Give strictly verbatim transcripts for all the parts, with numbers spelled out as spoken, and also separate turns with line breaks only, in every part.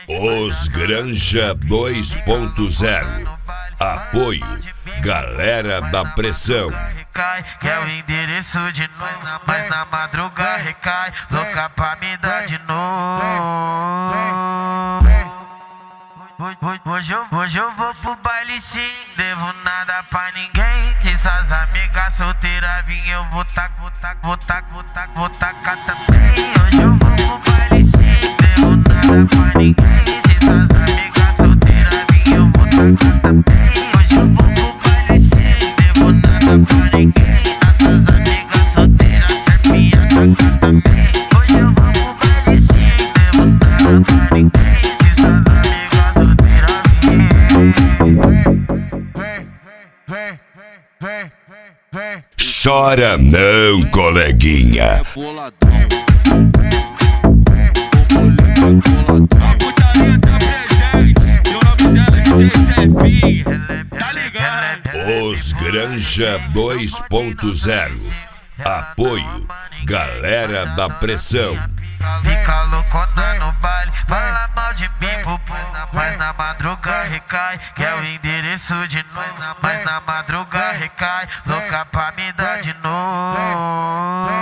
Os Granja dois ponto zero. Apoio Galera da Pressão.
Que é o endereço de novo, mas na madruga recai, louca pra me dar de novo. Hoje eu, hoje eu vou pro baile sim, devo nada pra ninguém. Se essas amigas solteiras vim, eu vou tac, vou tac, vou tac, vou tac, vou tacar também. Hoje eu vou pro baile sim, devo nada pra ninguém. Se essas amigas solteiras vim, eu vou tacar também. Hoje eu vou pro baile sim, devo nada pra ninguém. Essas amigas solteiras serve minha tacar também. Hoje eu vou pro baile sim, devo nada pra ninguém. Se essas amigas solteiras vim.
Chora não, coleguinha.
A putaria tá presente, e o nome dela é D J Serpinha, tá ligado?
Os Granja dois ponto zero. Apoio Galera da Pressão.
Fica loucona no baile, fala mal de mim, pupus, mas na madruga recai. Que é o endereço de novo, mas na madruga recai, louca pra me dar de novo.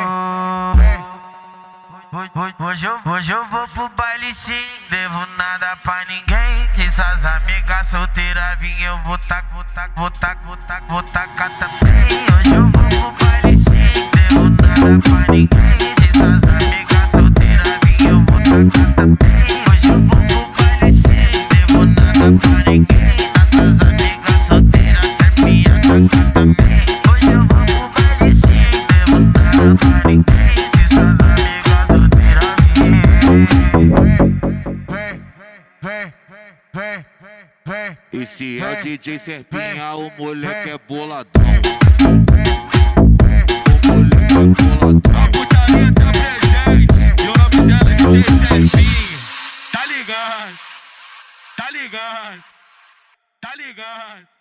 Hoje eu, hoje eu vou pro baile sim, devo nada pra ninguém. Se essas amigas solteiras vim, eu vou tac, vou tac, vou tac, vou tac, vou tacar também. Hoje eu vou pro baile sim, devo nada pra ninguém. Se essas amigas solteiras vim, eu vou tacar também. Hoje eu vou pro baile sim, devo nada pra ninguém. Essas amigas solteiras serve minha tacar também. Hoje eu vou pro baile sim, devo nada pra ninguém. Se essas amigas solteiras
Esse é o D J Serpinha, o moleque é boladão. O moleque é boladão.
A putaria tá presente, e o nome dela é D J Serpinha, tá ligado? Tá ligado? Tá ligado?